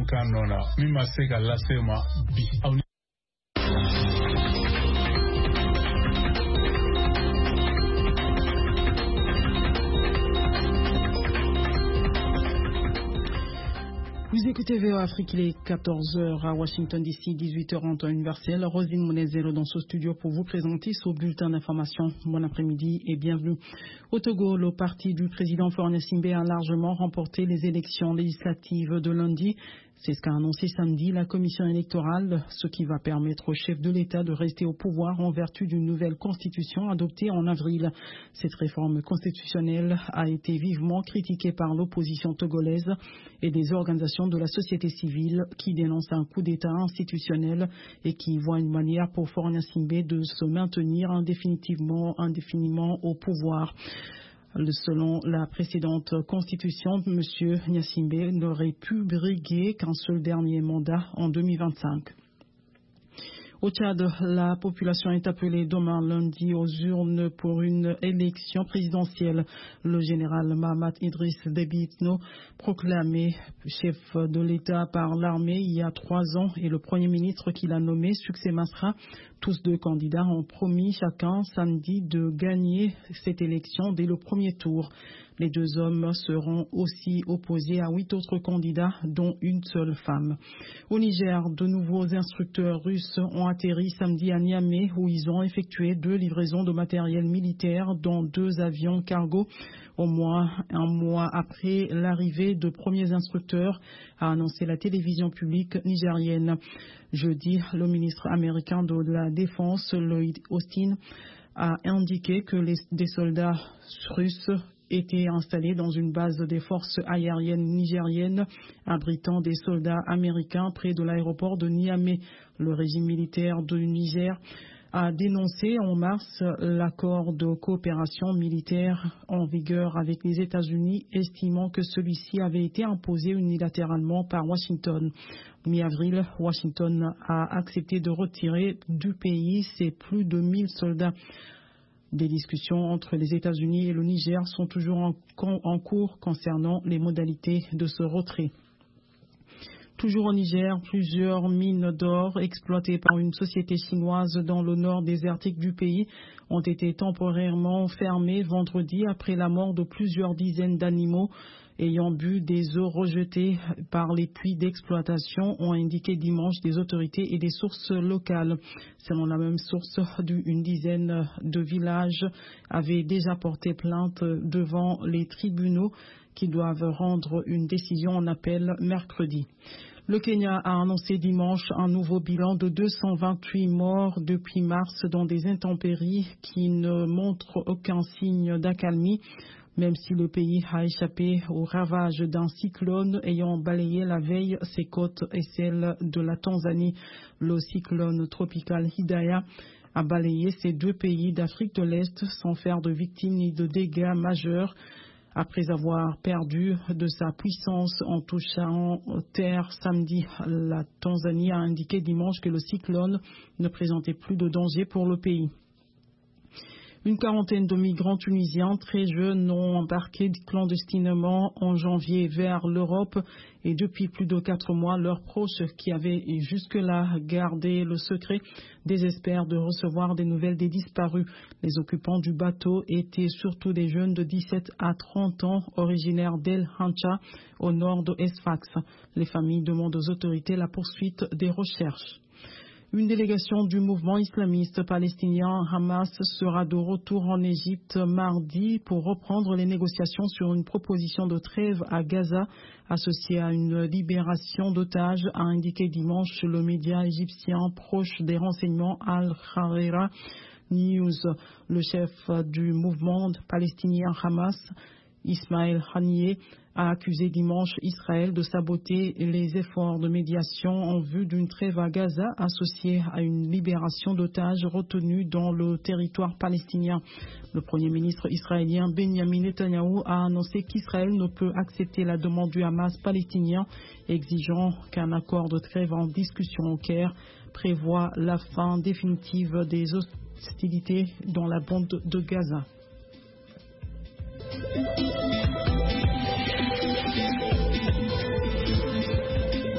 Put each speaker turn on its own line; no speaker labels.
kan nɔ na min ma se ka lase ma bi.
Vous écoutez VOA Afrique, il est 14h à Washington DC, 18h en temps universel. Rosine Monezero dans ce studio pour vous présenter ce bulletin d'information. Bon après-midi et bienvenue. Au Togo, le parti du président Faure Gnassingbé a largement remporté les élections législatives de lundi. C'est ce qu'a annoncé samedi la commission électorale, ce qui va permettre au chef de l'État de rester au pouvoir en vertu d'une nouvelle constitution adoptée en avril. Cette réforme constitutionnelle a été vivement critiquée par l'opposition togolaise et des organisations de la société civile qui dénoncent un coup d'État institutionnel et qui voient une manière pour Faure Gnassingbé de se maintenir indéfiniment au pouvoir. Selon la précédente constitution, M. Gnassingbé n'aurait pu briguer qu'un seul dernier mandat en 2025. Au Tchad, la population est appelée demain lundi aux urnes pour une élection présidentielle. Le général Mahamat Idriss Déby Itno, proclamé chef de l'État par l'armée il y a 3 ans, et le Premier ministre qui l'a nommé, Succès Masra, tous deux candidats ont promis chacun samedi de gagner cette élection dès le premier tour. Les deux hommes seront aussi opposés à 8 autres candidats, dont une seule femme. Au Niger, de nouveaux instructeurs russes ont atterri samedi à Niamey, où ils ont effectué 2 livraisons de matériel militaire, dont 2 avions cargo. Un mois après l'arrivée de premiers instructeurs, a annoncé la télévision publique nigérienne. Jeudi, le ministre américain de la Défense, Lloyd Austin, a indiqué que des soldats russes étaient installés dans une base des forces aériennes nigériennes abritant des soldats américains près de l'aéroport de Niamey. Le régime militaire du Niger a dénoncé en mars l'accord de coopération militaire en vigueur avec les États-Unis, estimant que celui-ci avait été imposé unilatéralement par Washington. Mi-avril, Washington a accepté de retirer du pays ses plus de 1000 soldats. Des discussions entre les États-Unis et le Niger sont toujours en cours concernant les modalités de ce retrait. Toujours au Niger, plusieurs mines d'or exploitées par une société chinoise dans le nord désertique du pays ont été temporairement fermées vendredi après la mort de plusieurs dizaines d'animaux ayant bu des eaux rejetées par les puits d'exploitation, ont indiqué dimanche des autorités et des sources locales. Selon la même source, une dizaine de villages avaient déjà porté plainte devant les tribunaux qui doivent rendre une décision en appel mercredi. Le Kenya a annoncé dimanche un nouveau bilan de 228 morts depuis mars dans des intempéries qui ne montrent aucun signe d'accalmie, même si le pays a échappé aux ravages d'un cyclone ayant balayé la veille ses côtes et celles de la Tanzanie. Le cyclone tropical Hidaya a balayé ces 2 pays d'Afrique de l'Est sans faire de victimes ni de dégâts majeurs. Après avoir perdu de sa puissance en touchant terre samedi, la Tanzanie a indiqué dimanche que le cyclone ne présentait plus de danger pour le pays. Une quarantaine de migrants tunisiens très jeunes ont embarqué clandestinement en janvier vers l'Europe et depuis plus de 4 mois, leurs proches qui avaient jusque-là gardé le secret désespèrent de recevoir des nouvelles des disparus. Les occupants du bateau étaient surtout des jeunes de 17 à 30 ans originaires d'El Hancha au nord de Sfax. Les familles demandent aux autorités la poursuite des recherches. Une délégation du mouvement islamiste palestinien Hamas sera de retour en Égypte mardi pour reprendre les négociations sur une proposition de trêve à Gaza associée à une libération d'otages, a indiqué dimanche le média égyptien proche des renseignements Al-Harira News. Le chef du mouvement palestinien Hamas, Ismaël Haniyeh, a accusé dimanche Israël de saboter les efforts de médiation en vue d'une trêve à Gaza associée à une libération d'otages retenus dans le territoire palestinien. Le Premier ministre israélien Benjamin Netanyahou a annoncé qu'Israël ne peut accepter la demande du Hamas palestinien, exigeant qu'un accord de trêve en discussion au Caire prévoit la fin définitive des hostilités dans la bande de Gaza.